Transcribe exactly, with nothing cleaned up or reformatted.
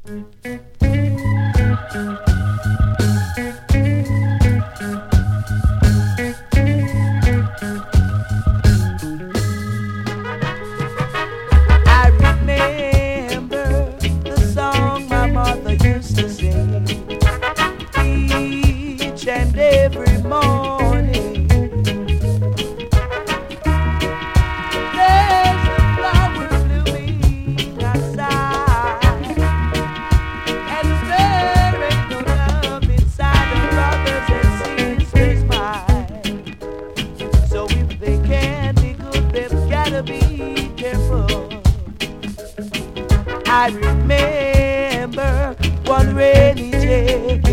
I remember the song my mother used to sing each and every morning. There's a flower blooming outside, and there ain't no love inside the brothers and sisters' mind. So if they can't be good, they've gotta be careful. I remember one rainy day